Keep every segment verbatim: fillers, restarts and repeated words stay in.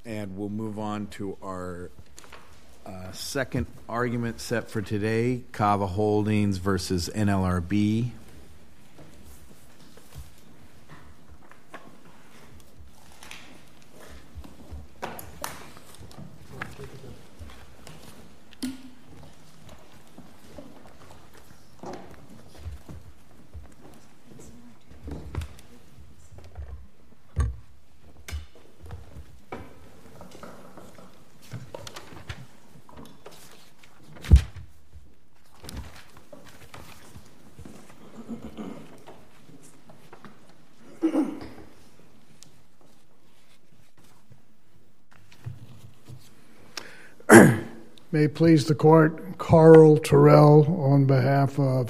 And we'll move on to our uh, second argument set for today, Cava Holdings versus N L R B. May it please the court, Carl Terrell on behalf of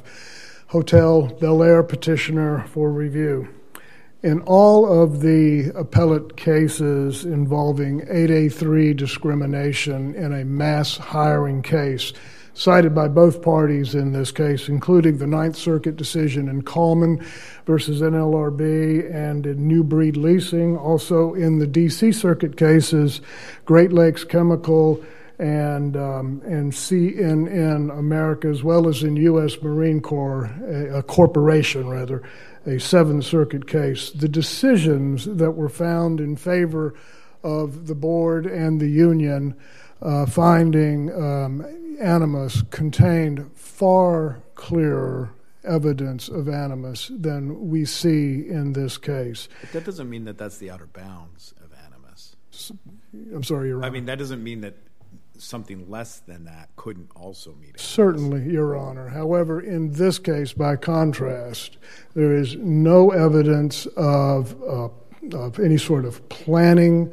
Hotel Bel Air petitioner for review. In all of the appellate cases involving eight A three discrimination in a mass hiring case, cited by both parties in this case, including the Ninth Circuit decision in Coleman versus N L R B and in New Breed Leasing, also in the D C Circuit cases, Great Lakes Chemical and um, and C N N America, as well as in U S Marine Corps, a, a corporation rather, a Seventh Circuit case. The decisions that were found in favor of the board and the union uh, finding um, animus contained far clearer evidence of animus than we see in this case. But that doesn't mean that that's the outer bounds of animus. I'm sorry, Your Honor. I mean, that doesn't mean that something less than that couldn't also meet animus. Certainly, Your Honor. However, in this case, by contrast, there is no evidence of, uh, of any sort of planning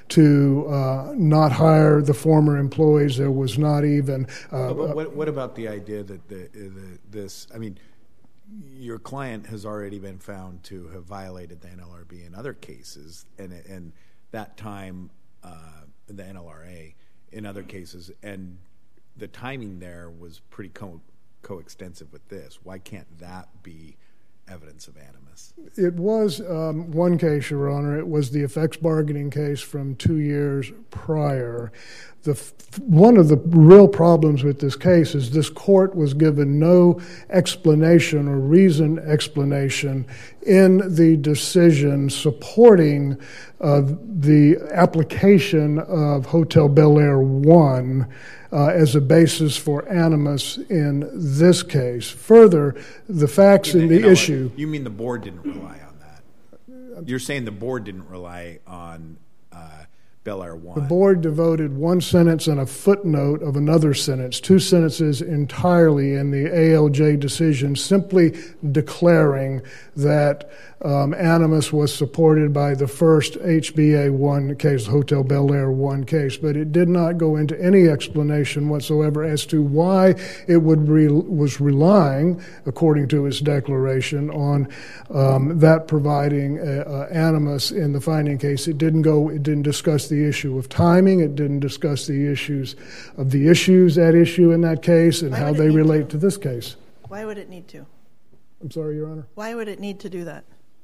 to uh, not hire the former employees. There was not even... Uh, but what, what about the idea that the, the, this... I mean, your client has already been found to have violated the N L R B in other cases, and, and that time, uh, the N L R A... in other cases, and the timing there was pretty co- coextensive with this. Why can't that be evidence of animus? It was um, one case, Your Honor. It was the effects bargaining case from two years prior. The f- one of the real problems with this case is this court was given no explanation or reasoned explanation in the decision supporting uh, the application of Hotel Bel Air one uh, as a basis for animus in this case. Further, the facts in the issue... You mean the board didn't rely on that? You're saying the board didn't rely on uh, Bel Air one. The board devoted one sentence and a footnote of another sentence, two sentences entirely in the A L J decision, simply declaring that um, animus was supported by the first H B A one case, Hotel Bel Air one case, but it did not go into any explanation whatsoever as to why it would re- was relying, according to its declaration, on um, that providing a, a animus in the finding case. It didn't go. It didn't discuss the issue of timing. It didn't discuss the issues of the issues at issue in that case and how they relate to this case. Why would it need to? I'm sorry, Your Honor. Why would it need to do that?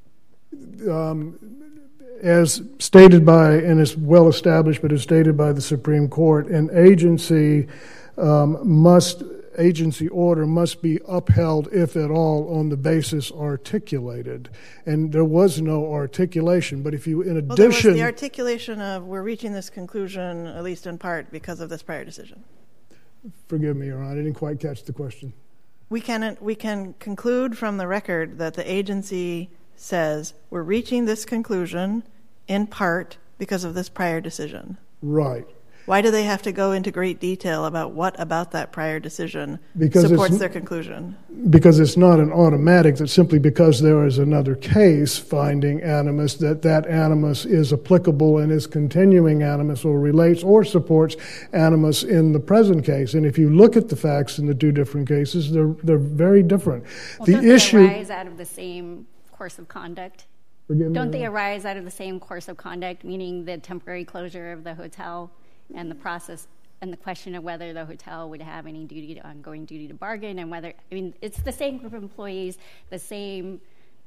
Um, as stated by, and is well established, but as stated by the Supreme Court, an agency um, must, agency order must be upheld, if at all, on the basis articulated. And there was no articulation. But if you, in well, there addition, was the articulation of we're reaching this conclusion, at least in part, because of this prior decision. Forgive me, Your Honor, I didn't quite catch the question. We can we can conclude from the record that the agency says we're reaching this conclusion in part because of this prior decision. Right. Why do they have to go into great detail about what about that prior decision because supports their conclusion? Because it's not an automatic that simply because there is another case finding animus, that that animus is applicable and is continuing animus or relates or supports animus in the present case. And if you look at the facts in the two different cases, they're they're very different. Well, the don't issue they arise out of the same course of conduct? Forgive don't me, they arise out of the same course of conduct, meaning the temporary closure of the hotel and the process and the question of whether the hotel would have any duty to ongoing duty to bargain and whether, I mean, it's the same group of employees, the same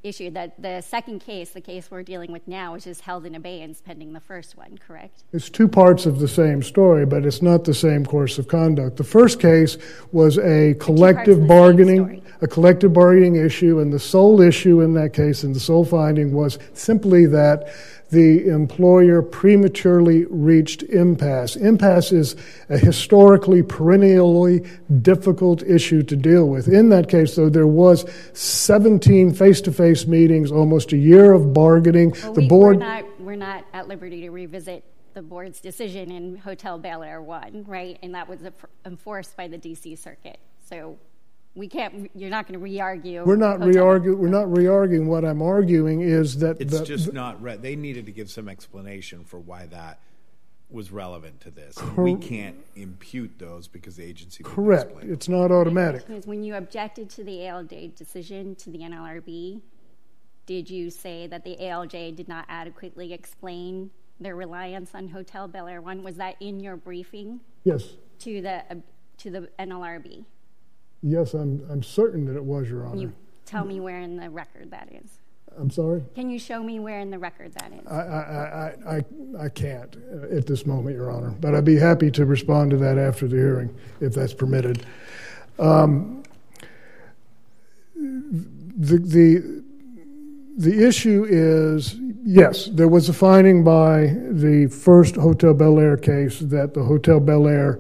issue. That the second case, the case we're dealing with now, is just held in abeyance pending the first one, correct? It's two parts of the same story, but it's not the same course of conduct. The first case was a collective bargaining, a collective bargaining issue, and the sole issue in that case, and the sole finding, was simply that the employer prematurely reached impasse. Impasse is a historically, perennially difficult issue to deal with. In that case, though, there was seventeen face-to-face meetings, almost a year of bargaining. Well, the we, board. We're not, we're not at liberty to revisit the board's decision in Hotel Bel Air one, right? And that was enforced by the D C Circuit. So we can't. You're not going to re-argue. We're not re-arguing. We're not re-arguing. What I'm arguing is that it's the, just the, not. Re- they needed to give some explanation for why that was relevant to this. And we can't impute those because the agency didn't correct. explain. It's not automatic. Because when you objected to the A L J decision to the N L R B, did you say that the A L J did not adequately explain their reliance on Hotel Bel Air one? Was that in your briefing? Yes. To the uh, to the N L R B. Yes, I'm I'm certain that it was, Your Honor. Can you tell me where in the record that is? I'm sorry? Can you show me where in the record that is? I I, I, I, I can't at this moment, Your Honor, but I'd be happy to respond to that after the hearing, if that's permitted. Um, the the the issue is, yes, there was a finding by the first Hotel Bel Air case that the Hotel Bel Air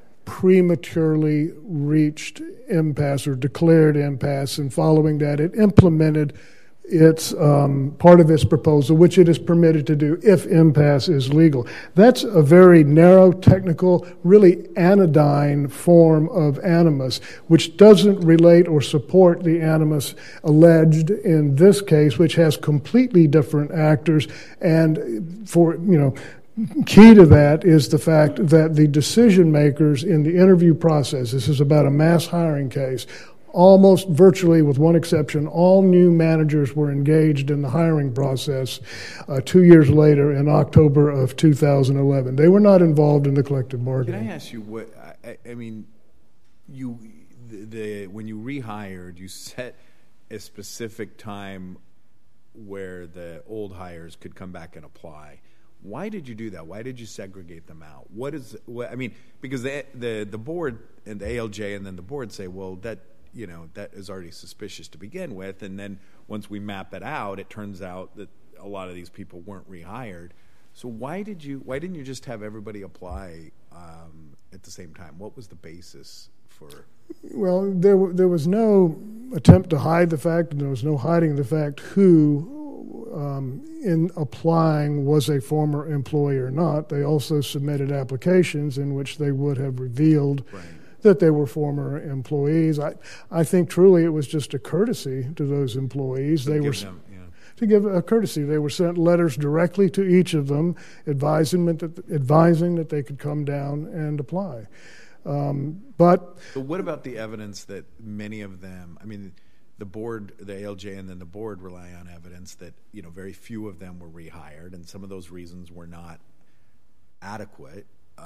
prematurely reached impasse or declared impasse, and following that it implemented its um, part of its proposal, which it is permitted to do if impasse is legal. That's a very narrow, technical, really anodyne form of animus, which doesn't relate or support the animus alleged in this case, which has completely different actors. And for, you know, key to that is the fact that the decision makers in the interview process, this is about a mass hiring case, almost virtually, with one exception, all new managers were engaged in the hiring process uh, two years later in October of two thousand eleven. They were not involved in the collective bargaining. Can I ask you what, I, I mean, you the, the when you rehired, you set a specific time where the old hires could come back and apply. Why did you do that? Why did you segregate them out? What is what, I mean, because the the the board and the A L J and then the board say, well, that you know that is already suspicious to begin with, and then once we map it out, it turns out that a lot of these people weren't rehired. So why did you? Why didn't you just have everybody apply um, at the same time? What was the basis for? Well, there there was no attempt to hide the fact, and there was no hiding the fact who. Um, in applying was a former employee or not. They also submitted applications in which they would have revealed right. that they were former employees. I, I think truly it was just a courtesy to those employees. To they were them, yeah. to give a courtesy. They were sent letters directly to each of them, advising that advising that they could come down and apply. Um, but, but what about the evidence that many of them? I mean. The board, the A L J, and then the board rely on evidence that you know very few of them were rehired, and some of those reasons were not adequate. Uh,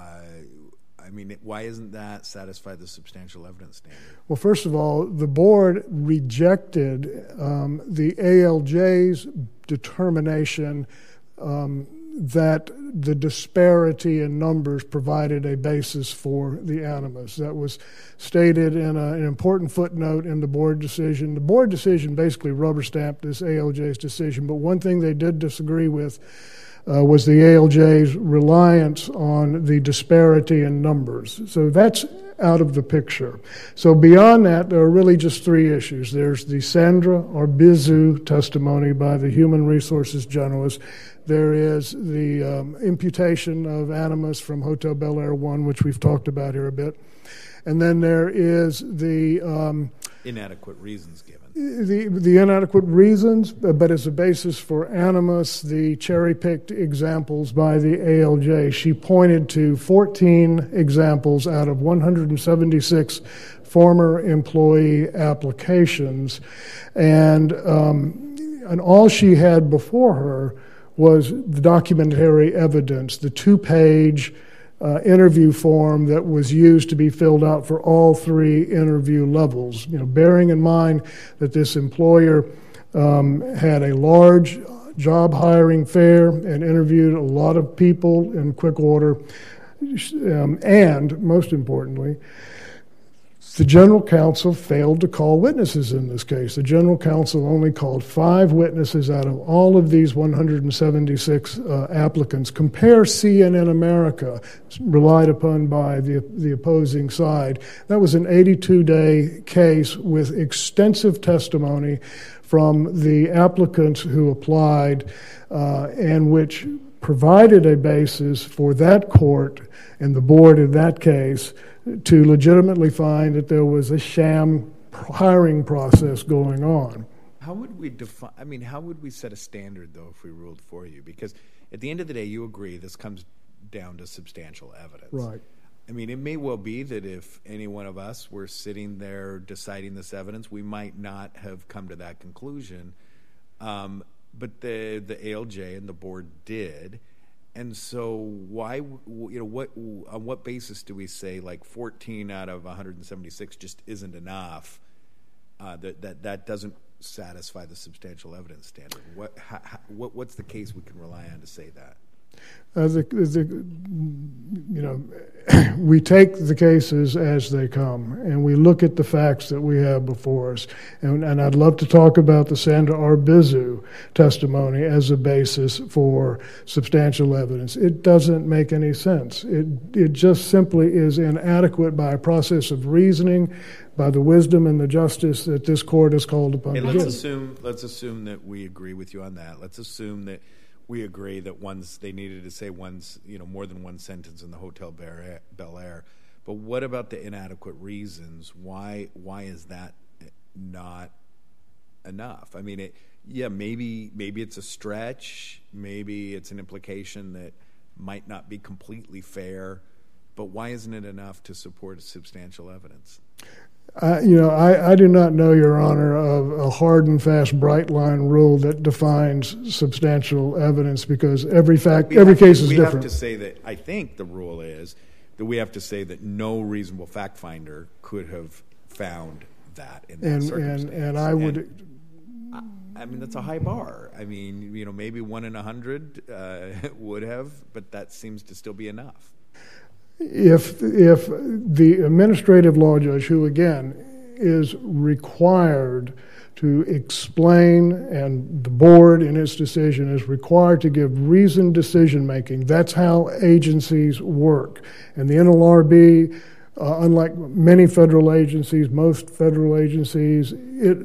I mean, why isn't that satisfy the substantial evidence standard? Well, first of all, the board rejected um, the A L J's determination um, that the disparity in numbers provided a basis for the animus. That was stated in a, an important footnote in the board decision. The board decision basically rubber-stamped this A L J's decision, but one thing they did disagree with uh, was the A L J's reliance on the disparity in numbers. So that's out of the picture. So beyond that, there are really just three issues. There's the Sandra Arbizu testimony by the Human Resources Generalist. There is the um, imputation of animus from Hotel Bel Air one, which we've talked about here a bit. And then there is the... Um, inadequate reasons given. The, the inadequate reasons, but as a basis for animus, the cherry-picked examples by the A L J. She pointed to fourteen examples out of one hundred seventy-six former employee applications, and um, and all she had before her was the documentary evidence, the two-page uh, interview form that was used to be filled out for all three interview levels. You know, bearing in mind that this employer um, had a large job hiring fair and interviewed a lot of people in quick order. Um, and, most importantly, the general counsel failed to call witnesses in this case. The general counsel only called five witnesses out of all of these one hundred seventy-six uh, applicants. Compare C N N America, relied upon by the, the opposing side. That was an eighty-two day case with extensive testimony from the applicants who applied uh, and which provided a basis for that court and the board in that case to legitimately find that there was a sham hiring process going on. How would we define, I mean, how would we set a standard, though, if we ruled for you? Because at the end of the day, you agree this comes down to substantial evidence. Right. I mean, it may well be that if any one of us were sitting there deciding this evidence, we might not have come to that conclusion. Um, but the the A L J and the board did. And so why, you know, what on what basis do we say like fourteen out of one hundred seventy-six just isn't enough, uh, that, that that doesn't satisfy the substantial evidence standard? What, how, what what's the case we can rely on to say that? Uh, the, the, you know, we take the cases as they come, and we look at the facts that we have before us. And, and I'd love to talk about the Sandra Arbizu testimony as a basis for substantial evidence. It doesn't make any sense. It it just simply is inadequate by a process of reasoning, by the wisdom and the justice that this court has called upon. Hey, to let's give. assume let's assume that we agree with you on that. Let's assume that we agree that one's they needed to say one's you know more than one sentence in the Hotel Bel Air. But what about the inadequate reasons? Why why is that not enough? I mean, it, yeah, maybe maybe it's a stretch. Maybe it's an implication that might not be completely fair. But why isn't it enough to support substantial evidence? Uh, you know, I, I do not know, Your Honor, of a hard and fast, bright line rule that defines substantial evidence because every fact, we every have, case is we different. We have to say that. I think the rule is that we have to say that no reasonable fact finder could have found that in that and, circumstance. And, and I would. And, I mean, that's a high bar. I mean, you know, maybe one in a hundred uh, would have, but that seems to still be enough. If if the administrative law judge, who again is required to explain, and the board in its decision is required to give reasoned decision making, that's how agencies work. And the N L R B, uh, unlike many federal agencies, most federal agencies, it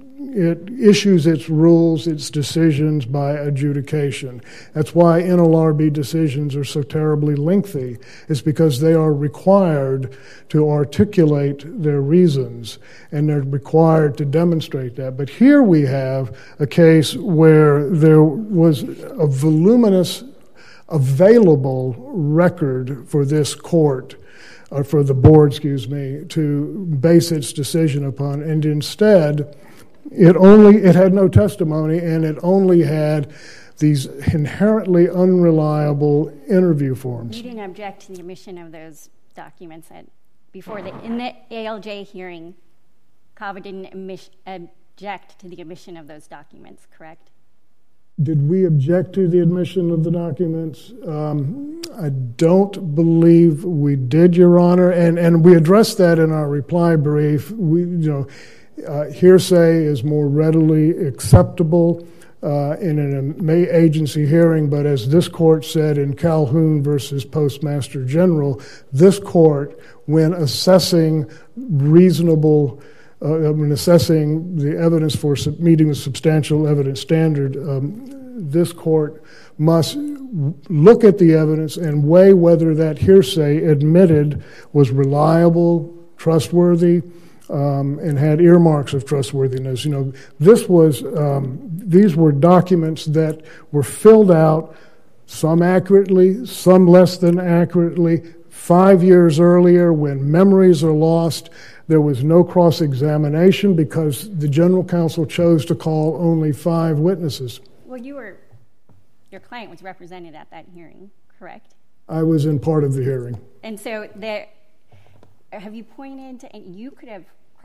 It issues its rules, its decisions by adjudication. That's why N L R B decisions are so terribly lengthy. It's because they are required to articulate their reasons, and they're required to demonstrate that. But here we have a case where there was a voluminous available record for this court, or for the board, excuse me, to base its decision upon, and instead It only it had no testimony, and it only had these inherently unreliable interview forms. You didn't object to the omission of those documents at, before the in the A L J hearing. CAVA didn't omis, object to the omission of those documents, correct? Did we object to the admission of the documents? Um, I don't believe we did, Your Honor, and and we addressed that in our reply brief. We you know. Uh, hearsay is more readily acceptable uh, in an agency hearing, but as this court said in Calhoun versus Postmaster General, this court, when assessing reasonable, uh, when assessing the evidence for meeting the substantial evidence standard, um, this court must look at the evidence and weigh whether that hearsay admitted was reliable, trustworthy, Um, and had earmarks of trustworthiness. You know, this was um, these were documents that were filled out, some accurately, some less than accurately. Five years earlier, when memories are lost, there was no cross-examination because the general counsel chose to call only five witnesses. Well, you were, your client was represented at that hearing, correct? I was in part of the hearing. And so there, have you pointed to, and you could have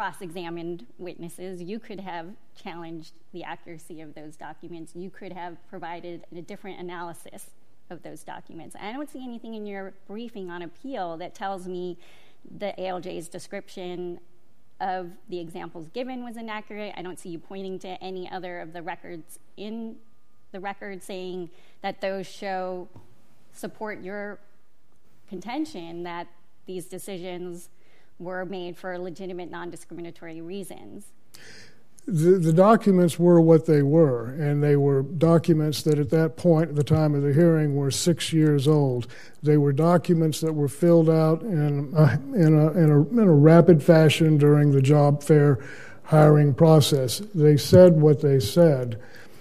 cross-examined witnesses. You could have challenged the accuracy of those documents. You could have provided a different analysis of those documents. I don't see anything in your briefing on appeal that tells me the A L J's description of the examples given was inaccurate. I don't see you pointing to any other of the records in the record saying that those show support your contention that these decisions were made for legitimate non-discriminatory reasons. The, the documents were what they were, and they were documents that at that point, at the time of the hearing, were six years old. They were documents that were filled out in a, in a, in a, in a rapid fashion during the job fair hiring process. They said what they said.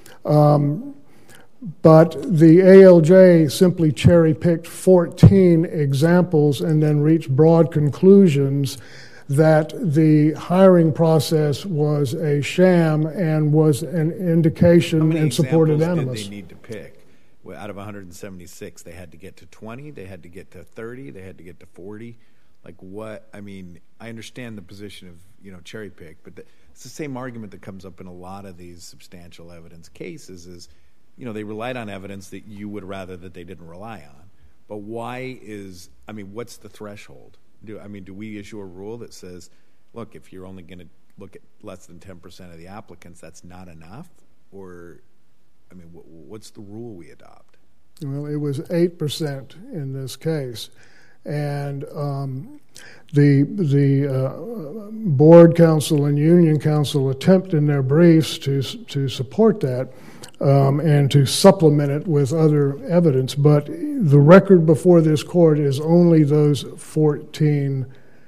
Um, but the A L J simply cherry-picked fourteen examples and then reached broad conclusions that the hiring process was a sham and was an indication and supported animus. How many examples did they need to pick? Well, out of one hundred seventy-six, they had to get to twenty, they had to get to thirty, they had to get to forty. Like what? I mean, I understand the position of, you know, cherry pick, but the, it's the same argument that comes up in a lot of these substantial evidence cases is, you know, they relied on evidence that you would rather that they didn't rely on. But why is, I mean, what's the threshold? Do, I mean, do we issue a rule that says, look, if you're only going to look at less than ten percent of the applicants, that's not enough? Or, I mean, w- what's the rule we adopt? Well, it was eight percent in this case. And um, the the uh, board council and union council attempt in their briefs to to support that um, and to supplement it with other evidence. But the record before this court is only those fourteen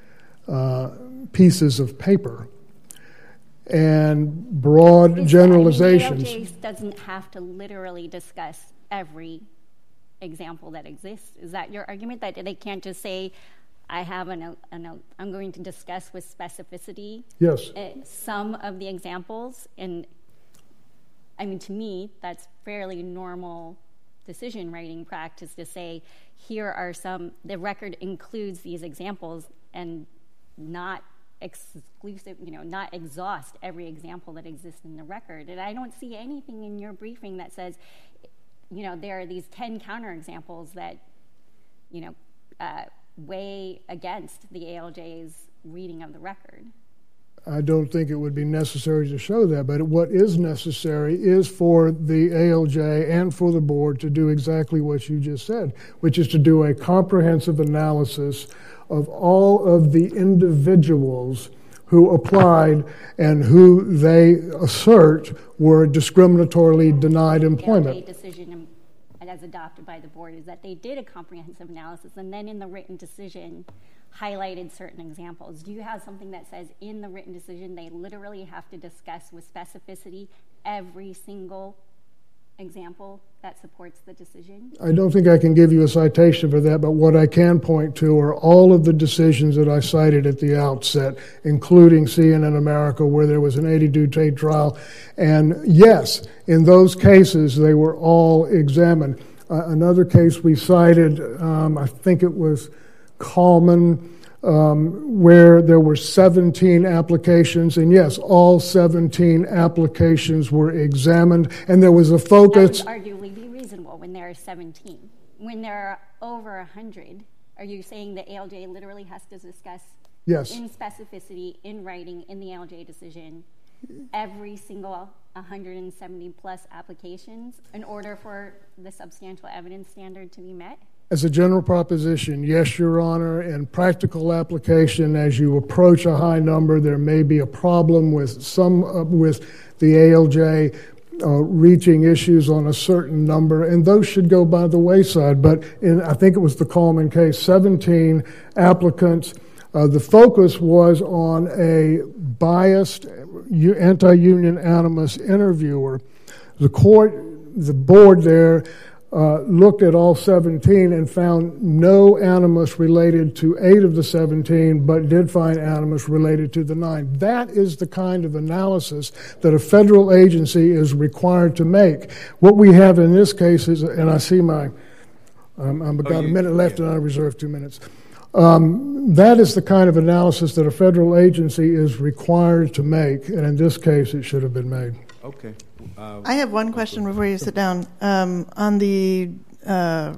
uh, pieces of paper and broad it's, generalizations. I mean, the A L J doesn't have to literally discuss every example that exists. Is that your argument, that they can't just say, I have an, an I'm going to discuss with specificity yes. uh, some of the examples? And I mean, to me, that's fairly normal decision writing practice to say, here are some, the record includes these examples and not exclusive, you know, not exhaust every example that exists in the record. And I don't see anything in your briefing that says, you know, there are these ten counterexamples that, you know, uh, weigh against the A L J's reading of the record. I don't think it would be necessary to show that, but what is necessary is for the A L J and for the board to do exactly what you just said, which is to do a comprehensive analysis of all of the individuals who applied and who they assert were discriminatorily denied employment. The decision as adopted by the board is that they did a comprehensive analysis and then in the written decision highlighted certain examples. Do you have something that says in the written decision they literally have to discuss with specificity every single example that supports the decision? I don't think I can give you a citation for that, but what I can point to are all of the decisions that I cited at the outset, including C N N America, where there was an eighty-day trial. And yes, in those cases, they were all examined. Uh, another case we cited, um, I think it was Coleman, um, where there were seventeen applications, and yes, all seventeen applications were examined, and there was a focus. That would arguably be reasonable when there are seventeen. When there are over one hundred, are you saying the A L J literally has to discuss yes. in specificity, in writing, in the A L J decision, every single one hundred seventy plus applications in order for the substantial evidence standard to be met? As a general proposition, yes, Your Honor. In practical application, as you approach a high number, there may be a problem with some uh, with the A L J uh, reaching issues on a certain number, and those should go by the wayside. But in, I think it was the Coleman case, seventeen applicants. Uh, the focus was on a biased, anti-union animus interviewer. The court, the board there, Uh, looked at all seventeen and found no animus related to eight of the seventeen, but did find animus related to the nine. That is the kind of analysis that a federal agency is required to make. What we have in this case is, and I see my, um, I'm about oh, you, a minute left yeah. and I reserve two minutes. Um, that is the kind of analysis that a federal agency is required to make, and in this case, it should have been made. Okay. Uh, I have one question before you sit down. Um, on the uh,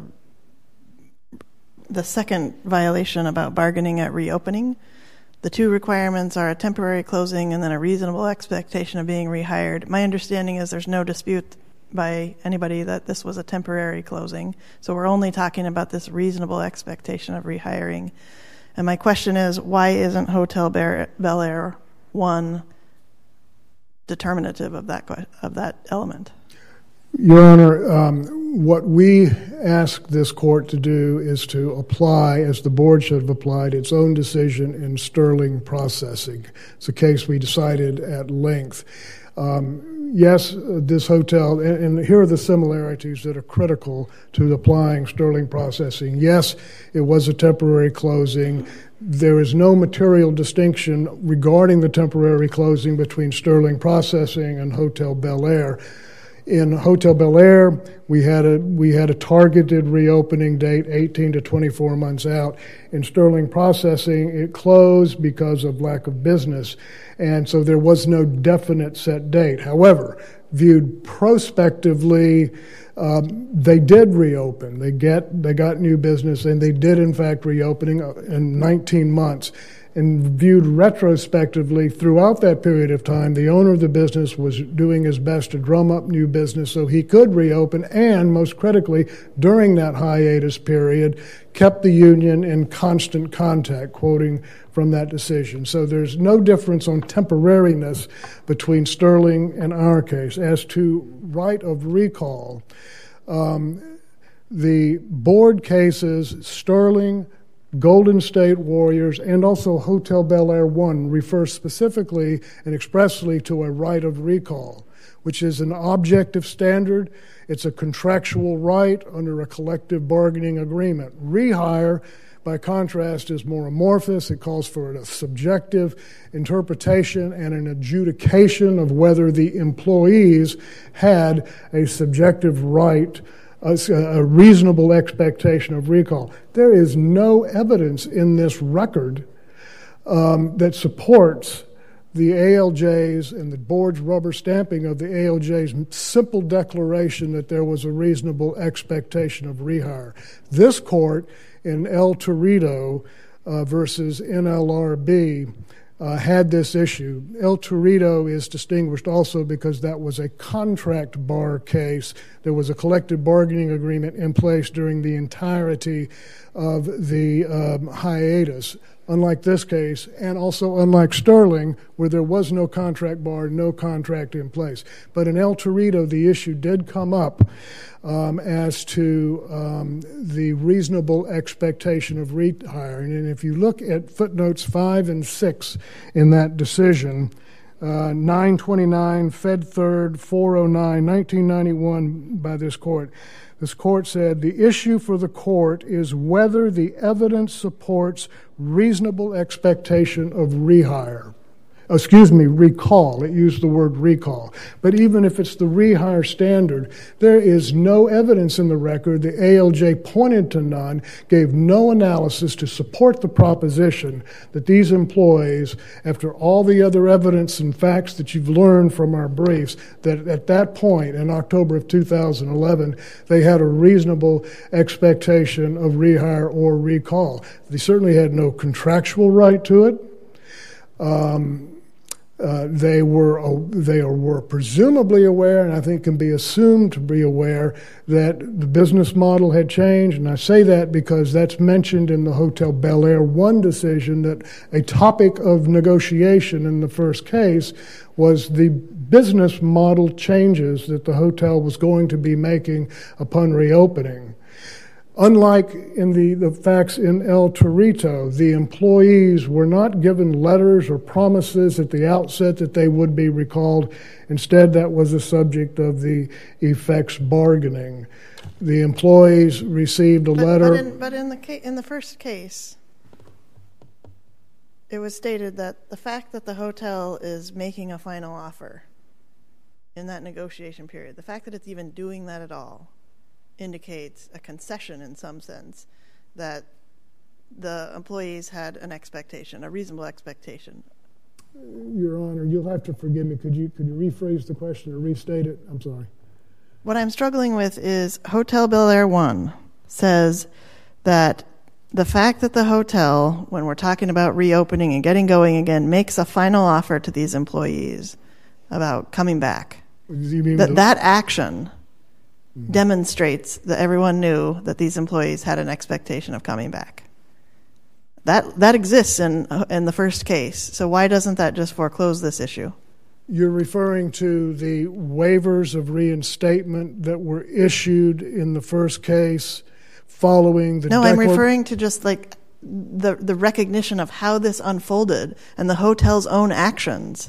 the second violation about bargaining at reopening, the two requirements are a temporary closing and then a reasonable expectation of being rehired. My understanding is there's no dispute by anybody that this was a temporary closing, so we're only talking about this reasonable expectation of rehiring. And my question is, why isn't Hotel Bel Air one determinative of that of that element? Your Honor, um, what we ask this court to do is to apply, as the board should have applied, its own decision in Sterling Processing. It's a case we decided at length. Um, yes, uh, this hotel, and, and here are the similarities that are critical to applying Sterling Processing. Yes, it was a temporary closing. There is no material distinction regarding the temporary closing between Sterling Processing and Hotel Bel Air. In Hotel Bel Air, we had a we had a targeted reopening date, eighteen to twenty-four months out. In Sterling Processing, it closed because of lack of business, and so there was no definite set date. However, viewed prospectively, um, they did reopen. They get they got new business, and they did in fact reopening in nineteen months. And viewed retrospectively, throughout that period of time, the owner of the business was doing his best to drum up new business so he could reopen, and most critically, during that hiatus period, kept the union in constant contact, quoting from that decision. So there's no difference on temporariness between Sterling and our case. As to right of recall, um, the board cases, Sterling, Golden State Warriors, and also Hotel Bel Air one refer specifically and expressly to a right of recall, which is an objective standard. It's a contractual right under a collective bargaining agreement. Rehire, by contrast, is more amorphous. It calls for a subjective interpretation and an adjudication of whether the employees had a subjective right, a reasonable expectation of recall. There is no evidence in this record um, that supports the A L J's and the board's rubber stamping of the A L J's simple declaration that there was a reasonable expectation of rehire. This court in El Torito uh, versus N L R B Uh, had this issue. El Torito is distinguished also because that was a contract bar case. There was a collective bargaining agreement in place during the entirety of the um, hiatus, unlike this case, and also unlike Sterling, where there was no contract bar, no contract in place. But in El Torito, the issue did come up um, as to um, the reasonable expectation of rehiring. And if you look at footnotes five and six in that decision, uh, nine twenty-nine, Fed Third, four oh nine, nineteen ninety-one by this court, this court said, the issue for the court is whether the evidence supports reasonable expectation of rehire. Excuse me, recall. It used the word recall. But even if it's the rehire standard, there is no evidence in the record. The A L J pointed to none, gave no analysis to support the proposition that these employees, after all the other evidence and facts that you've learned from our briefs, that at that point in October of two thousand eleven, they had a reasonable expectation of rehire or recall. They certainly had no contractual right to it. Um, Uh, they were uh, they were presumably aware, and I think can be assumed to be aware, that the business model had changed. And I say that because that's mentioned in the Hotel Bel Air one decision, that a topic of negotiation in the first case was the business model changes that the hotel was going to be making upon reopening. Unlike in the, the facts in El Torito, the employees were not given letters or promises at the outset that they would be recalled. Instead, that was the subject of the effects bargaining. The employees received a but, letter. But, in, but in, the ca- in the first case, it was stated that the fact that the hotel is making a final offer in that negotiation period, the fact that it's even doing that at all, indicates a concession in some sense that the employees had an expectation, a reasonable expectation. Your Honor, you'll have to forgive me. Could you could you rephrase the question or restate it? I'm sorry. What I'm struggling with is Hotel Bel Air One says that the fact that the hotel, when we're talking about reopening and getting going again, makes a final offer to these employees about coming back. You mean that the- that action mm-hmm. demonstrates that everyone knew that these employees had an expectation of coming back. That that exists in in the first case. So why doesn't that just foreclose this issue? You're referring to the waivers of reinstatement that were issued in the first case following the... No, declar- I'm referring to just like the the recognition of how this unfolded and the hotel's own actions.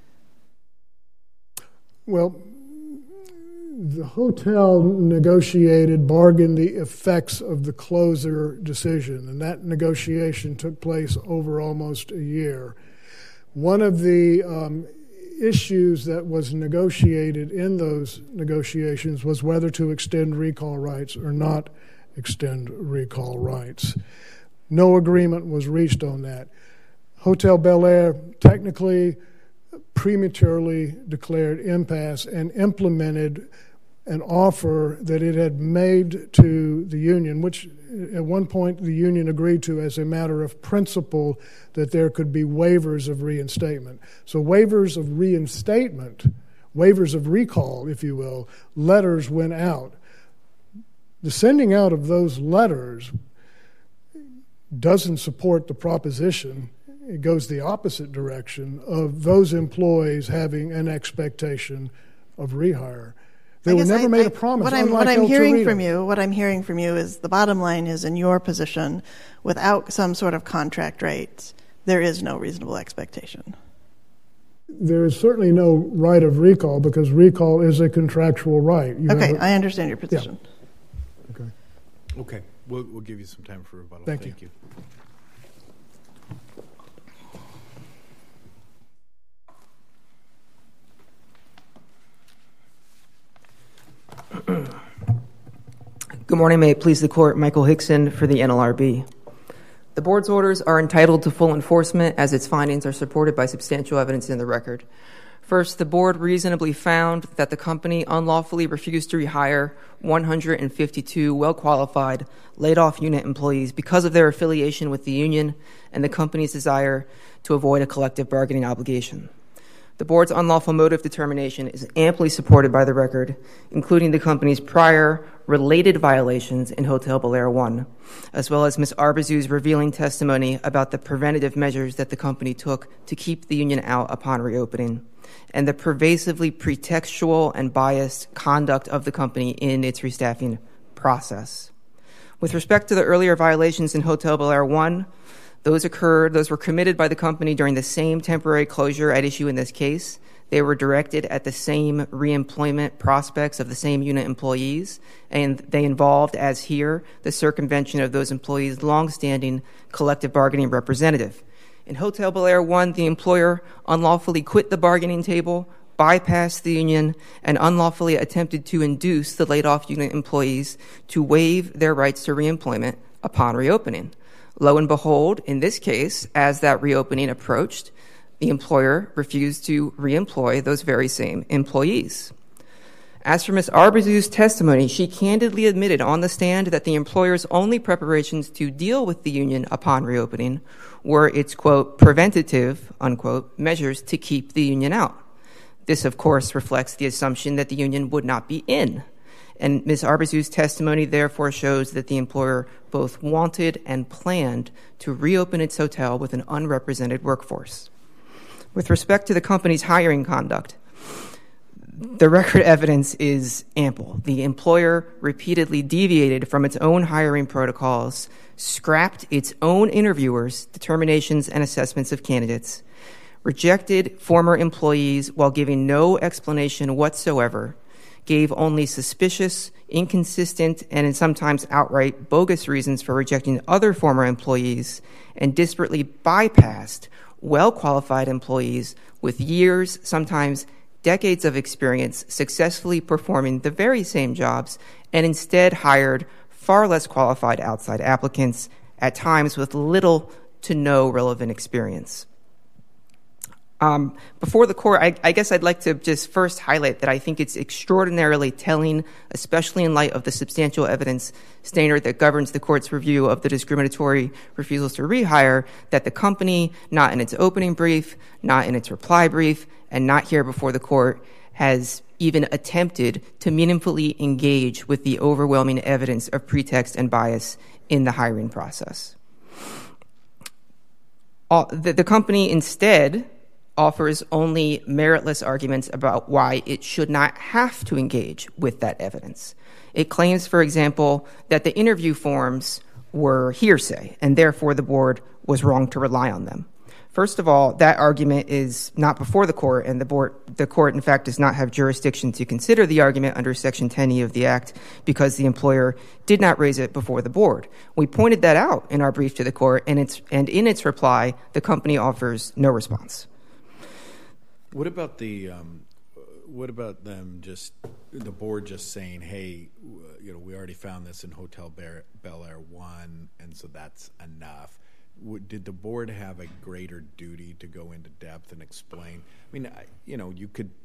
Well, the hotel negotiated, bargained the effects of the closer decision, and that negotiation took place over almost a year. One of the um, issues that was negotiated in those negotiations was whether to extend recall rights or not extend recall rights. No agreement was reached on that. Hotel Bel Air technically prematurely declared impasse and implemented an offer that it had made to the union, which at one point the union agreed to as a matter of principle that there could be waivers of reinstatement. So waivers of reinstatement, waivers of recall, if you will, letters went out. The sending out of those letters doesn't support the proposition. It goes the opposite direction of those employees having an expectation of rehire. They were never I, made I, a promise. What I'm, what I'm hearing from you, what I'm hearing from you is the bottom line is in your position, without some sort of contract rights, there is no reasonable expectation. There is certainly no right of recall because recall is a contractual right. You okay, a, I understand your position. Yeah. Okay. Okay, we'll, we'll give you some time for rebuttal. Thank, Thank you. you. Good morning. May it please the Court. Michael Hickson for the N L R B. The Board's orders are entitled to full enforcement as its findings are supported by substantial evidence in the record. First, the Board reasonably found that the company unlawfully refused to rehire one hundred fifty-two well-qualified laid-off unit employees because of their affiliation with the union and the company's desire to avoid a collective bargaining obligation. The Board's unlawful motive determination is amply supported by the record, including the company's prior related violations in Hotel Bel Air One, as well as Miz Arbizu's revealing testimony about the preventative measures that the company took to keep the union out upon reopening, and the pervasively pretextual and biased conduct of the company in its restaffing process. With respect to the earlier violations in Hotel Bel Air One, Those occurred, those were committed by the company during the same temporary closure at issue in this case. They were directed at the same reemployment prospects of the same unit employees, and they involved, as here, the circumvention of those employees' longstanding collective bargaining representative. In Hotel Bel Air One, the employer unlawfully quit the bargaining table, bypassed the union, and unlawfully attempted to induce the laid-off unit employees to waive their rights to reemployment upon reopening. Lo and behold, in this case, as that reopening approached, the employer refused to reemploy those very same employees. As for Miz Arbizu's testimony, she candidly admitted on the stand that the employer's only preparations to deal with the union upon reopening were its, quote, preventative, unquote, measures to keep the union out. This, of course, reflects the assumption that the union would not be in. And Miz Arbizu's testimony therefore shows that the employer both wanted and planned to reopen its hotel with an unrepresented workforce. With respect to the company's hiring conduct, the record evidence is ample. The employer repeatedly deviated from its own hiring protocols, scrapped its own interviewers' determinations and assessments of candidates, rejected former employees while giving no explanation whatsoever, gave only suspicious, inconsistent, and sometimes outright bogus reasons for rejecting other former employees, and desperately bypassed well-qualified employees with years, sometimes decades of experience successfully performing the very same jobs, and instead hired far less qualified outside applicants at times with little to no relevant experience. Um, before the court, I, I guess I'd like to just first highlight that I think it's extraordinarily telling, especially in light of the substantial evidence standard that governs the court's review of the discriminatory refusals to rehire, that the company, not in its opening brief, not in its reply brief, and not here before the court, has even attempted to meaningfully engage with the overwhelming evidence of pretext and bias in the hiring process. All, the, the company instead offers only meritless arguments about why it should not have to engage with that evidence. It claims, for example, that the interview forms were hearsay, and therefore the board was wrong to rely on them. First of all, that argument is not before the court, and the board, the court, in fact, does not have jurisdiction to consider the argument under Section ten E of the Act because the employer did not raise it before the board. We pointed that out in our brief to the court, and, it's, and in its reply, the company offers no response. What about the, um, what about them just, the board just saying, hey, you know, we already found this in Hotel Bel Air one, and so that's enough. Did the board have a greater duty to go into depth and explain? I mean, I, you know, you could,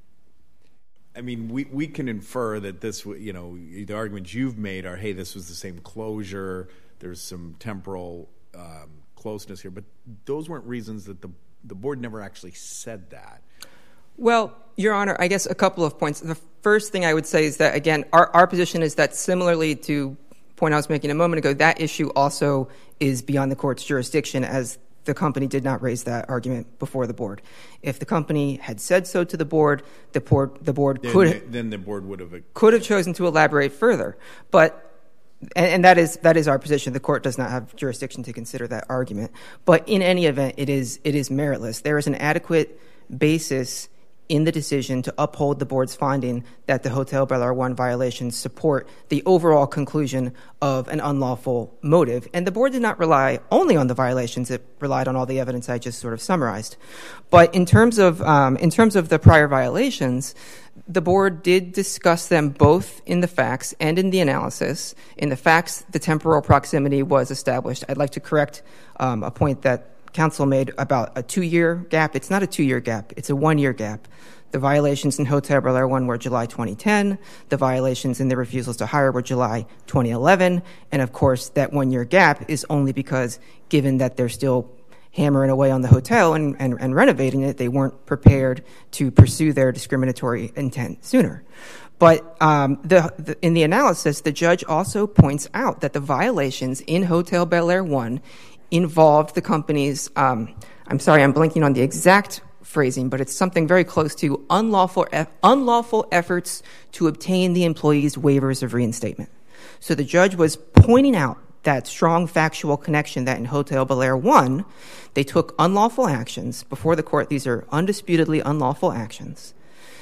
I mean, we, we can infer that this, you know, the arguments you've made are, hey, this was the same closure, there's some temporal um, closeness here, but those weren't reasons that the, the board never actually said that. Well, Your Honor, I guess a couple of points. The first thing I would say is that, again, our, our position is that similarly to the point I was making a moment ago, that issue also is beyond the court's jurisdiction, as the company did not raise that argument before the board. If the company had said so to the board, the board, the board then, could then the board would have could have chosen to elaborate further. But and, and that is that is our position. The court does not have jurisdiction to consider that argument. But in any event, it is it is meritless. There is an adequate basis in the decision to uphold the board's finding that the Hotel Bel Air one violations support the overall conclusion of an unlawful motive. And the board did not rely only on the violations. It relied on all the evidence I just sort of summarized. But in terms of um, in terms of the prior violations, the board did discuss them both in the facts and in the analysis. In the facts, the temporal proximity was established. I'd like to correct um, a point that counsel made about a two-year gap. It's not a two-year gap. It's a one-year gap. The violations in Hotel Bel Air one were July twenty ten. The violations in the refusals to hire were July twenty eleven. And, of course, that one-year gap is only because, given that they're still hammering away on the hotel and, and, and renovating it, they weren't prepared to pursue their discriminatory intent sooner. But um, the, the, in the analysis, the judge also points out that the violations in Hotel Bel Air one involved the company's, um, I'm sorry, I'm blanking on the exact phrasing, but it's something very close to unlawful e- unlawful efforts to obtain the employee's waivers of reinstatement. So the judge was pointing out that strong factual connection that in Hotel Bel Air one, they took unlawful actions before the court. These are undisputedly unlawful actions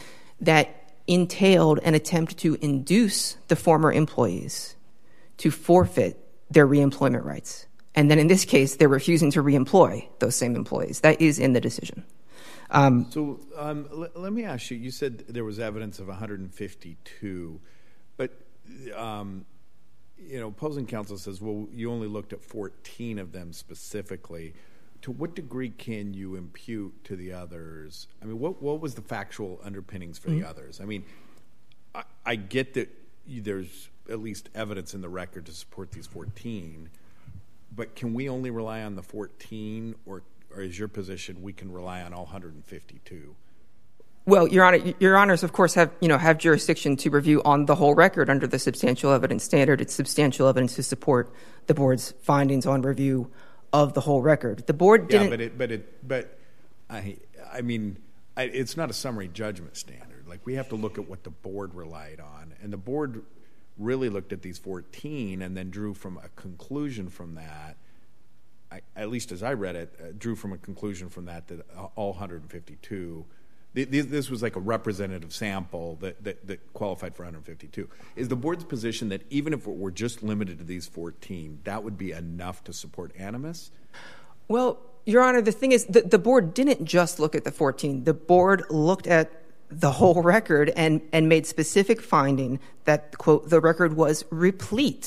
that entailed an attempt to induce the former employees to forfeit their reemployment rights. And then in this case, they're refusing to reemploy those same employees. That is in the decision. Um, so um, l- let me ask you, you said there was evidence of one hundred fifty-two, but, um, you know, opposing counsel says, well, you only looked at fourteen of them specifically. To what degree can you impute to the others? I mean, what, what was the factual underpinnings for mm-hmm. the others? I mean, I, I get that there's at least evidence in the record to support these fourteen, but can we only rely on the fourteen, or, or is your position we can rely on all one hundred fifty-two? Well, Your Honor, Your Honors, of course, have you know have jurisdiction to review on the whole record under the substantial evidence standard. It's substantial evidence to support the board's findings on review of the whole record. The board didn't. Yeah, but it, but it, but I, I mean, I, it's not a summary judgment standard. Like, we have to look at what the board relied on, and the board really looked at these fourteen and then drew from a conclusion from that, I, at least as I read it, uh, drew from a conclusion from that that all one hundred fifty-two, th- this was like a representative sample that, that, that qualified for one hundred fifty-two. Is the board's position that even if it were just limited to these fourteen, that would be enough to support animus? Well, Your Honor, the thing is, the, the board didn't just look at the fourteen. The board looked at the whole record and, and made specific finding that, quote, the record was replete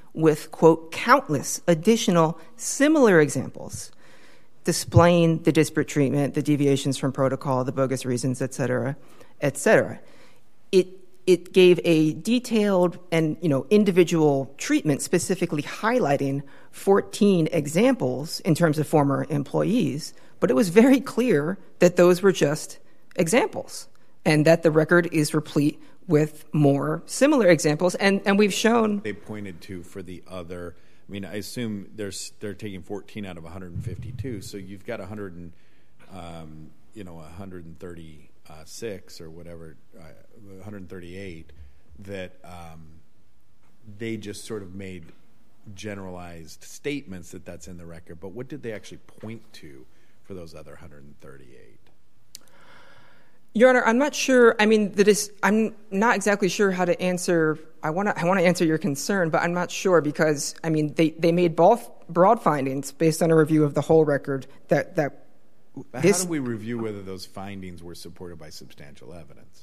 with, quote, countless additional similar examples displaying the disparate treatment, the deviations from protocol, the bogus reasons, et cetera, et cetera. It it gave a detailed and, you know, individual treatment specifically highlighting fourteen examples in terms of former employees, but it was very clear that those were just examples and that the record is replete with more similar examples. And, and we've shown... They pointed to for the other... I mean, I assume there's, they're taking fourteen out of one hundred fifty-two, so you've got one hundred, and, um, you know, one hundred thirty-six or whatever, uh, one hundred thirty-eight, that um, they just sort of made generalized statements that that's in the record. But what did they actually point to for those other one hundred thirty-eight? Your Honor, I'm not sure. I mean, that is, I'm not exactly sure how to answer. I want to I want to answer your concern, but I'm not sure because, I mean, they, they made both broad findings based on a review of the whole record that, that this... How do we review whether those findings were supported by substantial evidence?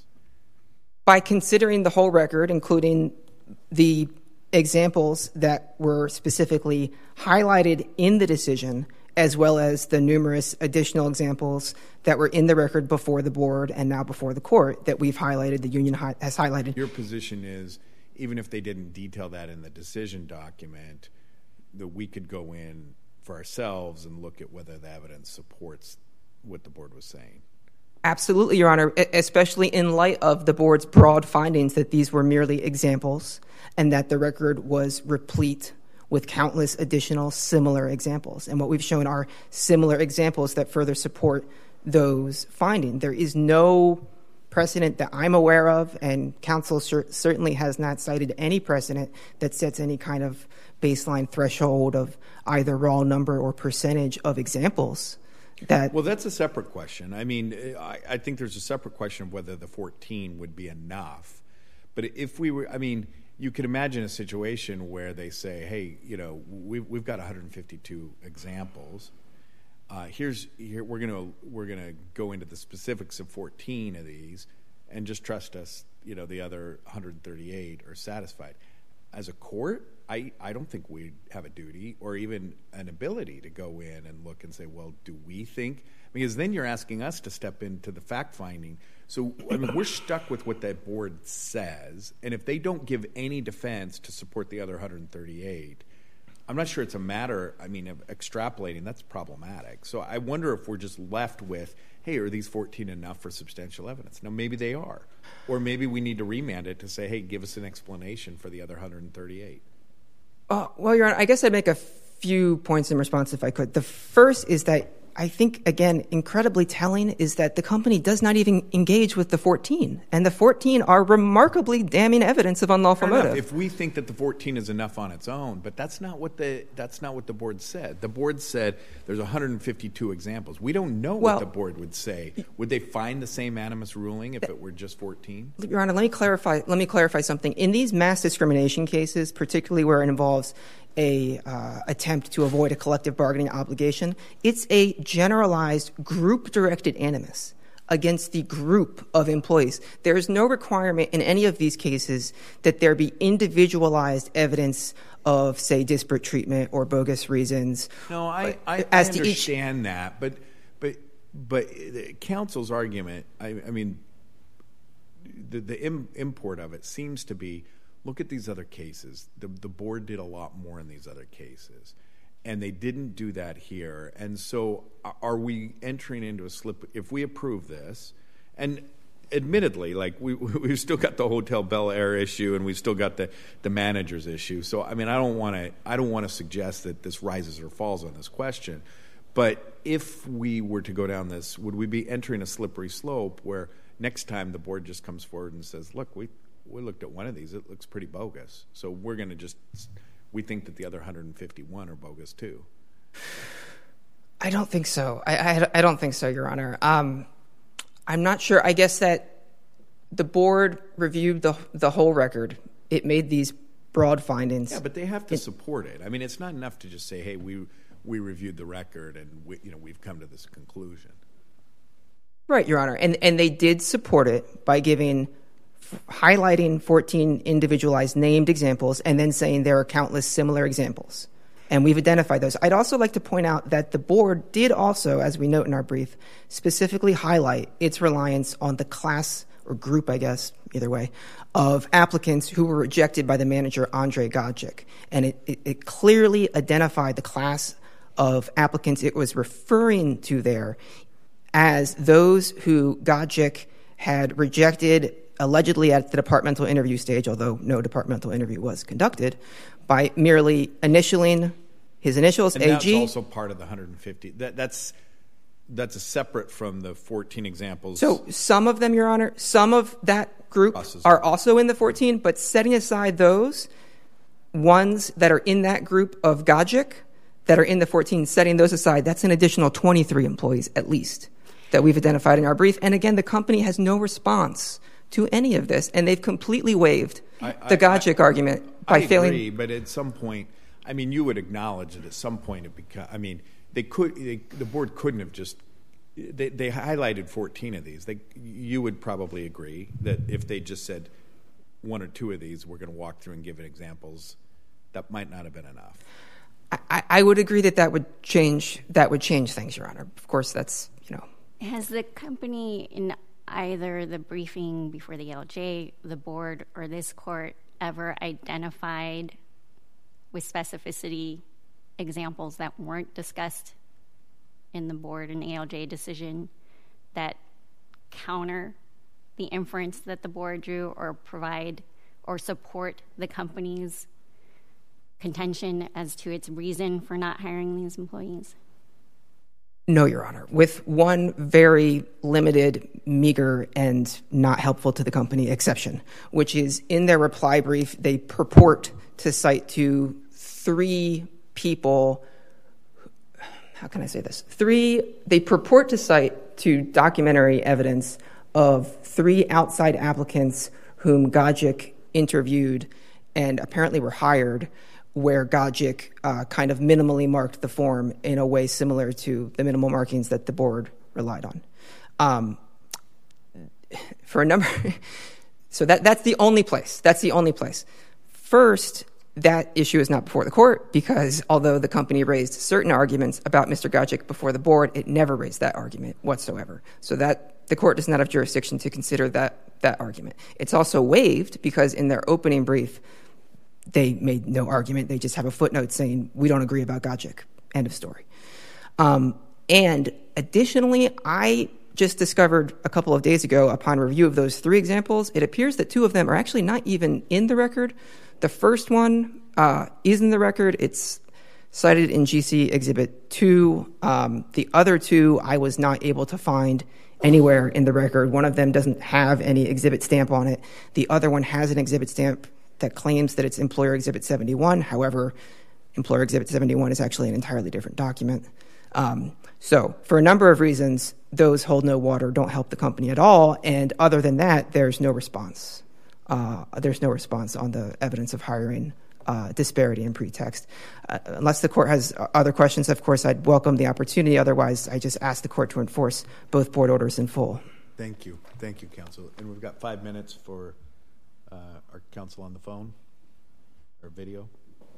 By considering the whole record, including the examples that were specifically highlighted in the decision, as well as the numerous additional examples that were in the record before the board and now before the court that we've highlighted, the union hi- has highlighted. Your position is, even if they didn't detail that in the decision document, that we could go in for ourselves and look at whether the evidence supports what the board was saying. Absolutely, Your Honor, especially in light of the board's broad findings that these were merely examples and that the record was replete with countless additional similar examples. And what we've shown are similar examples that further support those findings. There is no precedent that I'm aware of, and counsel cer- certainly has not cited any precedent that sets any kind of baseline threshold of either raw number or percentage of examples. That well, that's a separate question. I mean, I, I think there's a separate question of whether the fourteen would be enough. But if we were, I mean, you could imagine a situation where they say, hey, you know, we've, we've got one hundred fifty-two examples. Uh, here's here we're gonna we're gonna go into the specifics of fourteen of these, and just trust us. You know, the other one hundred thirty-eight are satisfied. As a court, I, I don't think we have a duty or even an ability to go in and look and say, well, do we think? Because then you're asking us to step into the fact finding. So I mean, we're stuck with what that board says, and if they don't give any defense to support the other one hundred thirty-eight. I'm not sure it's a matter, I mean, of extrapolating. That's problematic. So I wonder if we're just left with, hey, are these fourteen enough for substantial evidence? Now, maybe they are. Or maybe we need to remand it to say, hey, give us an explanation for the other one hundred thirty-eight. Uh, well, Your Honor, I guess I'd make a few points in response if I could. The first is that I think, again, incredibly telling is that the company does not even engage with the fourteen. And the fourteen are remarkably damning evidence of unlawful motive. If we think that the fourteen is enough on its own, but that's not what the that's not what the board said. The board said there's one hundred fifty-two examples. We don't know well, what the board would say. Would they find the same animus ruling if it were just fourteen? Your Honor, let me clarify let me clarify something. In these mass discrimination cases, particularly where it involves a uh, attempt to avoid a collective bargaining obligation, it's a generalized group-directed animus against the group of employees. There is no requirement in any of these cases that there be individualized evidence of, say, disparate treatment or bogus reasons. No, I, I, as I to understand each, that, but but but the counsel's argument, I, I mean, the, the im, import of it seems to be, look at these other cases. The, the board did a lot more in these other cases, and they didn't do that here. And so are we entering into a slip? If we approve this, and admittedly, like we, we've still got the Hotel Bel Air issue, and we've still got the, the manager's issue. So, I mean, I don't want to I don't want to suggest that this rises or falls on this question. But if we were to go down this, would we be entering a slippery slope where next time the board just comes forward and says, look, we we looked at one of these, it looks pretty bogus. So we're going to just, we think that the other one hundred fifty-one are bogus too. I don't think so. I, I, I don't think so, Your Honor. Um, I'm not sure. I guess that the board reviewed the the whole record. It made these broad findings. Yeah, but they have to it, support it. I mean, it's not enough to just say, hey, we we reviewed the record and we, you know, we've come to this conclusion. Right, Your Honor. And, and they did support it by giving f- highlighting fourteen individualized named examples and then saying there are countless similar examples. And we've identified those. I'd also like to point out that the board did also, as we note in our brief, specifically highlight its reliance on the class or group, I guess, either way, of applicants who were rejected by the manager, Andre Godzik. And it, it, it clearly identified the class of applicants it was referring to there as those who Godzik had rejected allegedly at the departmental interview stage, although no departmental interview was conducted, by merely initialing his initials, and A G. That's also part of the one hundred fifty. That, that's that's a separate from the fourteen examples. So some of them, Your Honor, some of that group Process. are also in the fourteen, but setting aside those ones that are in that group of Godzik that are in the fourteen, setting those aside, that's an additional twenty-three employees at least that we've identified in our brief. And again, the company has no response to any of this, and they've completely waived I, the Godzik I, argument by I failing. agree, but at some point, I mean, you would acknowledge that at some point it became. I mean, they could. They, the board couldn't have just. They, they highlighted fourteen of these. They, you would probably agree that if they just said one or two of these, we're going to walk through and give it examples, that might not have been enough. I, I would agree that that would change. That would change things, Your Honor. Of course, that's you know. Has the company in either the briefing before the L J, the board, or this court ever identified with specificity examples that weren't discussed in the board and A L J decision that counter the inference that the board drew or provide or support the company's contention as to its reason for not hiring these employees? No, Your Honor, with one very limited, meager, and not helpful to the company exception, which is in their reply brief, they purport to cite to three people. How can I say this? Three, they purport to cite to documentary evidence of three outside applicants whom Godzik interviewed and apparently were hired, where Godzik uh, kind of minimally marked the form in a way similar to the minimal markings that the board relied on. Um, for a number, so that that's the only place. That's the only place. First, that issue is not before the court because although the company raised certain arguments about Mister Godzik before the board, it never raised that argument whatsoever. So that the court does not have jurisdiction to consider that that argument. It's also waived because in their opening brief, they made no argument. They just have a footnote saying, we don't agree about Godzik. End of story. Um, and additionally, I just discovered a couple of days ago upon review of those three examples, it appears that two of them are actually not even in the record. The first one uh, is in the record. It's cited in G C Exhibit two. Um, the other two I was not able to find anywhere in the record. One of them doesn't have any exhibit stamp on it. The other one has an exhibit stamp that claims that it's Employer Exhibit seventy-one. However, Employer Exhibit seventy-one is actually an entirely different document. Um, so for a number of reasons, those hold no water, don't help the company at all. And other than that, there's no response. Uh, there's no response on the evidence of hiring uh, disparity and pretext. Uh, unless the court has other questions, of course, I'd welcome the opportunity. Otherwise, I just ask the court to enforce both board orders in full. Thank you. Thank you, counsel. And we've got five minutes for uh, our counsel on the phone or video.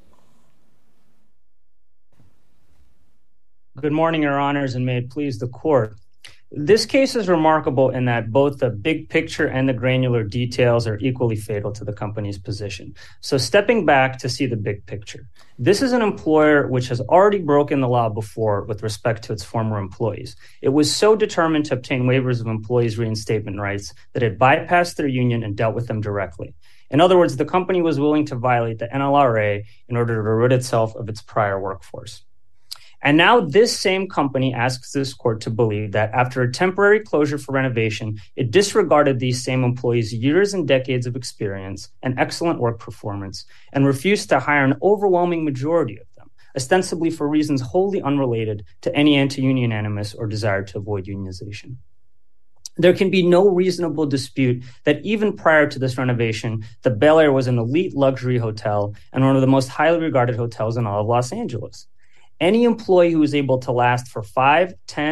Good morning, Your Honors, and may it please the court. This case is remarkable in that both the big picture and the granular details are equally fatal to the company's position. So stepping back to see the big picture, this is an employer which has already broken the law before with respect to its former employees. It was so determined to obtain waivers of employees' reinstatement rights that it bypassed their union and dealt with them directly. In other words, the company was willing to violate the N L R A in order to rid itself of its prior workforce. And now this same company asks this court to believe that after a temporary closure for renovation, it disregarded these same employees' years and decades of experience and excellent work performance and refused to hire an overwhelming majority of them, ostensibly for reasons wholly unrelated to any anti-union animus or desire to avoid unionization. There can be no reasonable dispute that even prior to this renovation, the Bel Air was an elite luxury hotel and one of the most highly regarded hotels in all of Los Angeles. Any employee who is able to last for five, ten,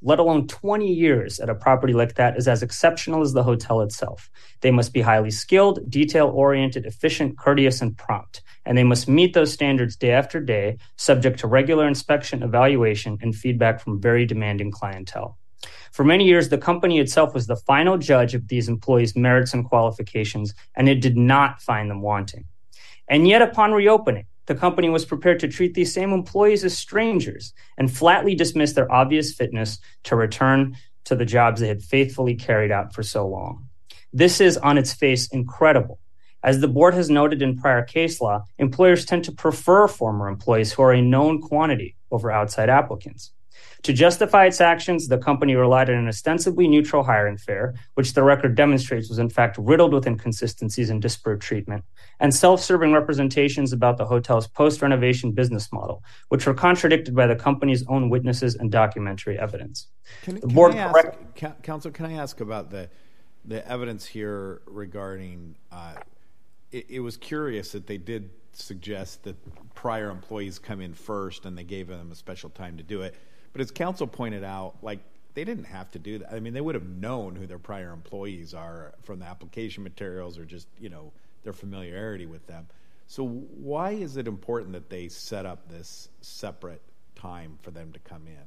let alone twenty years at a property like that, is as exceptional as the hotel itself. They must be highly skilled, detail-oriented, efficient, courteous, and prompt. And they must meet those standards day after day, subject to regular inspection, evaluation, and feedback from very demanding clientele. For many years, the company itself was the final judge of these employees' merits and qualifications, and it did not find them wanting. And yet, upon reopening, the company was prepared to treat these same employees as strangers and flatly dismiss their obvious fitness to return to the jobs they had faithfully carried out for so long. This is, on its face, incredible. As the board has noted in prior case law, employers tend to prefer former employees who are a known quantity over outside applicants. To justify its actions, the company relied on an ostensibly neutral hiring fair, which the record demonstrates was in fact riddled with inconsistencies and disparate treatment, and self-serving representations about the hotel's post-renovation business model, which were contradicted by the company's own witnesses and documentary evidence. Can, the can board I ask, correct- can, Counsel, can I ask about the the evidence here regarding? Uh, it, it was curious that they did suggest that prior employees come in first, and they gave them a special time to do it. But as counsel pointed out, like, they didn't have to do that. I mean, they would have known who their prior employees are from the application materials or just, you know, their familiarity with them. So why is it important that they set up this separate time for them to come in?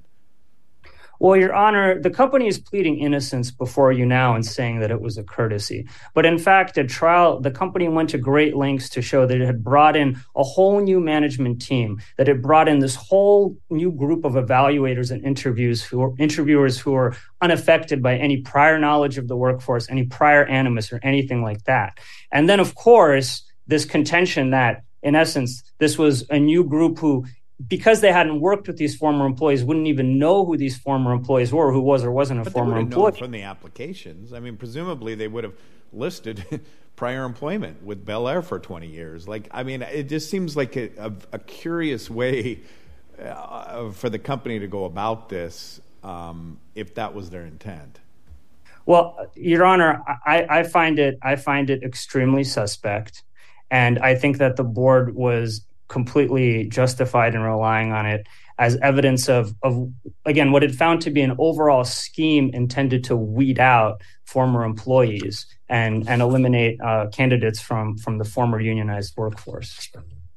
Well, Your Honor, the company is pleading innocence before you now and saying that it was a courtesy. But in fact, at trial, the company went to great lengths to show that it had brought in a whole new management team, that it brought in this whole new group of evaluators and interviews who are, interviewers who are unaffected by any prior knowledge of the workforce, any prior animus or anything like that. And then, of course, this contention that, in essence, this was a new group who, because they hadn't worked with these former employees, wouldn't even know who these former employees were, who was or wasn't a but former they would have employee. known from the applications. I mean, presumably they would have listed prior employment with Bel Air for twenty years. Like, I mean, it just seems like a, a, a curious way uh, for the company to go about this um, if that was their intent. Well, Your Honor, I, I find it I find it extremely suspect, and I think that the board was completely justified in relying on it as evidence of, of, again, what it found to be an overall scheme intended to weed out former employees and, and eliminate uh, candidates from, from the former unionized workforce.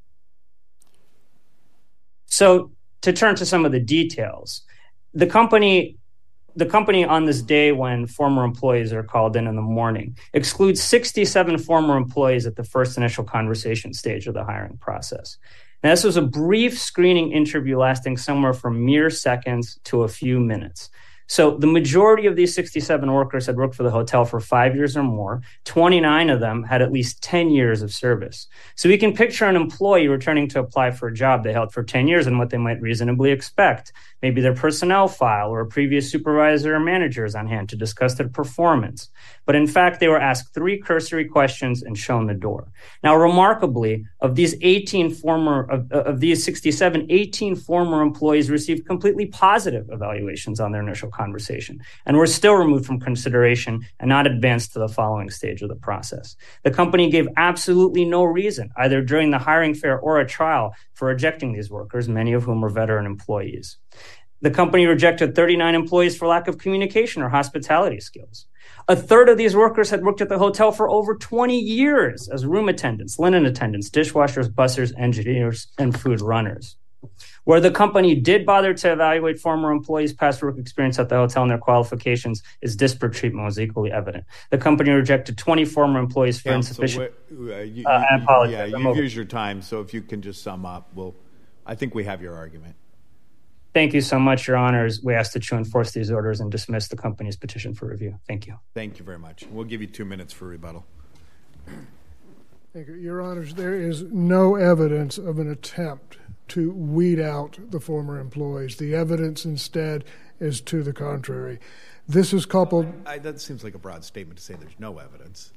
So to turn to some of the details, the company The company on this day when former employees are called in in the morning excludes sixty-seven former employees at the first initial conversation stage of the hiring process. Now, this was a brief screening interview lasting somewhere from mere seconds to a few minutes. So the majority of these sixty-seven workers had worked for the hotel for five years or more. twenty-nine of them had at least ten years of service. So we can picture an employee returning to apply for a job they held for ten years and what they might reasonably expect. Maybe their personnel file or a previous supervisor or manager is on hand to discuss their performance. But in fact, they were asked three cursory questions and shown the door. Now, remarkably, of these eighteen former, of, of these sixty-seven, eighteen former employees received completely positive evaluations on their initial conversation and were still removed from consideration and not advanced to the following stage of the process. The company gave absolutely no reason, either during the hiring fair or at trial, for rejecting these workers, many of whom were veteran employees. The company rejected thirty-nine employees for lack of communication or hospitality skills. A third of these workers had worked at the hotel for over twenty years as room attendants, linen attendants, dishwashers, bussers, engineers, and food runners. Where the company did bother to evaluate former employees' past work experience at the hotel and their qualifications, is disparate treatment was equally evident. The company rejected twenty former employees for Counsel, insufficient... What, uh, you, uh, I apologize. Yeah, I'm you've over. used your time, so if you can just sum up, we'll, I think we have your argument. Thank you so much, Your Honors. We ask that you enforce these orders and dismiss the company's petition for review. Thank you. Thank you very much. We'll give you two minutes for rebuttal. Thank you. Your Honors, there is no evidence of an attempt to weed out the former employees. The evidence instead is to the contrary. This is coupled... I, that seems like a broad statement to say there's no evidence.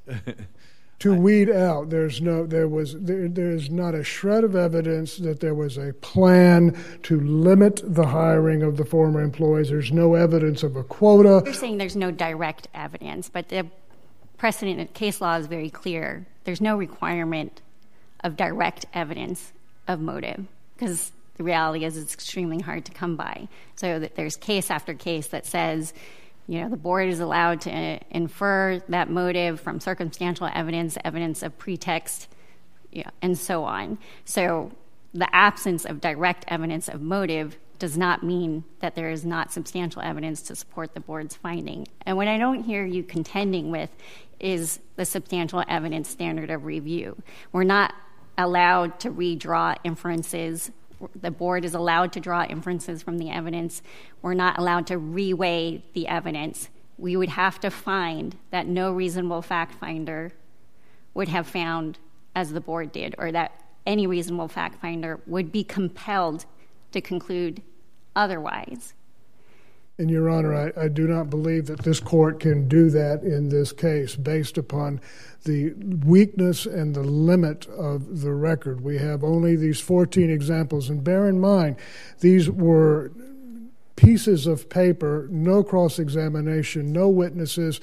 To weed out, there's no, there was, there, there's not a shred of evidence that there was a plan to limit the hiring of the former employees. There's no evidence of a quota. You're saying there's no direct evidence, but the precedent in case law is very clear. There's no requirement of direct evidence of motive, because the reality is it's extremely hard to come by. So that there's case after case that says, you know, the board is allowed to infer that motive from circumstantial evidence, evidence of pretext, you know, and so on. So the absence of direct evidence of motive does not mean that there is not substantial evidence to support the board's finding. And what I don't hear you contending with is the substantial evidence standard of review. We're not allowed to redraw inferences. The board is allowed to draw inferences from the evidence. We're not allowed to reweigh the evidence. We would have to find that no reasonable fact finder would have found as the board did, or that any reasonable fact finder would be compelled to conclude otherwise. And Your Honor, I, I do not believe that this court can do that in this case based upon the weakness and the limit of the record. We have only these fourteen examples, and bear in mind, these were pieces of paper, no cross-examination, no witnesses.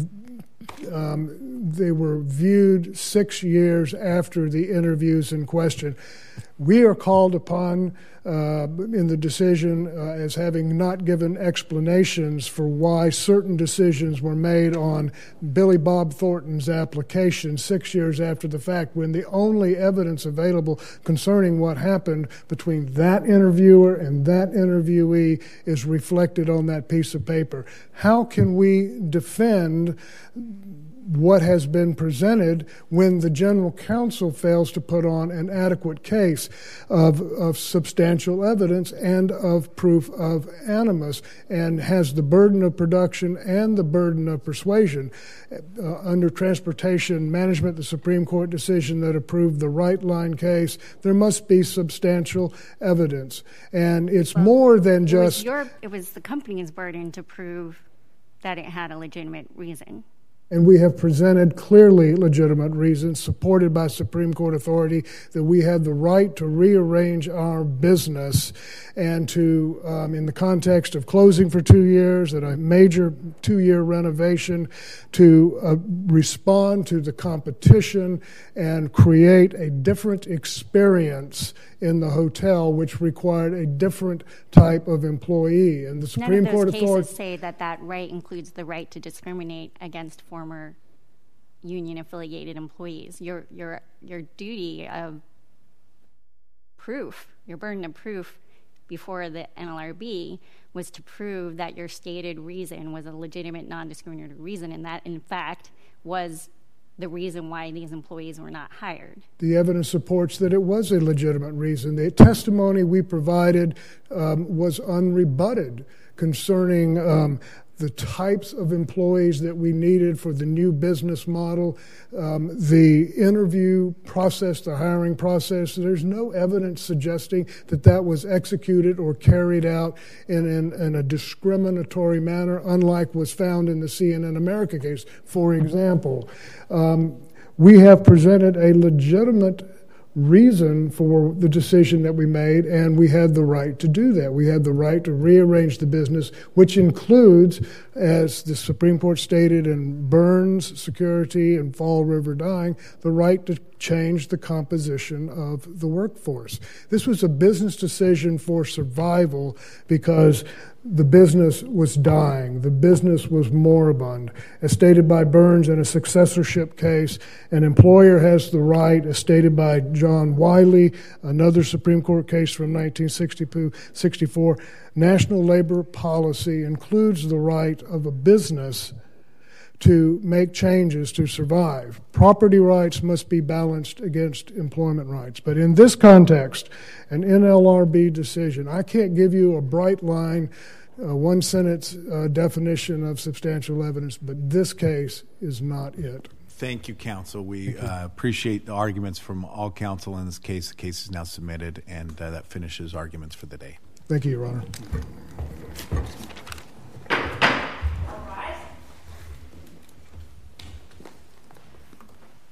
Um, they were viewed six years after the interviews in question. We are called upon uh, in the decision uh, as having not given explanations for why certain decisions were made on Billy Bob Thornton's application six years after the fact, when the only evidence available concerning what happened between that interviewer and that interviewee is reflected on that piece of paper. How can we defend what has been presented when the general counsel fails to put on an adequate case of, of substantial evidence and of proof of animus, and has the burden of production and the burden of persuasion? Uh, under Transportation Management, the Supreme Court decision that approved the Right Line case, there must be substantial evidence. And it's well, more than just... It was, your, it was the company's burden to prove that it had a legitimate reason. And we have presented clearly legitimate reasons, supported by Supreme Court authority, that we had the right to rearrange our business and to, um, in the context of closing for two years and a major two-year renovation, to uh, respond to the competition and create a different experience in the hotel, which required a different type of employee. And the Supreme None of Court those authority cases say that that right includes the right to discriminate against former union-affiliated employees. Your your your duty of proof, your burden of proof before the N L R B was to prove that your stated reason was a legitimate, non-discriminatory reason, and that, in fact, was the reason why these employees were not hired. The evidence supports that it was a legitimate reason. The testimony we provided um, was unrebutted concerning um, the types of employees that we needed for the new business model, um, the interview process, the hiring process. There's no evidence suggesting that that was executed or carried out in, in, in a discriminatory manner, unlike was found in the C N N America case. For example, um, we have presented a legitimate reason for the decision that we made, and we had the right to do that. We had the right to rearrange the business, which includes, as the Supreme Court stated in Burns Security and Fall River Dyeing, the right to change the composition of the workforce. This was a business decision for survival because the business was dying. The business was moribund. As stated by Burns in a successorship case, an employer has the right, as stated by John Wiley, another Supreme Court case from nineteen sixty-four, national labor policy includes the right of a business to make changes to survive. Property rights must be balanced against employment rights. But in this context, an N L R B decision, I can't give you a bright line, uh, one-sentence uh, definition of substantial evidence, but this case is not it. Thank you, counsel. We uh, appreciate the arguments from all counsel in this case. The case is now submitted, and uh, that finishes arguments for the day. Thank you, Your Honor.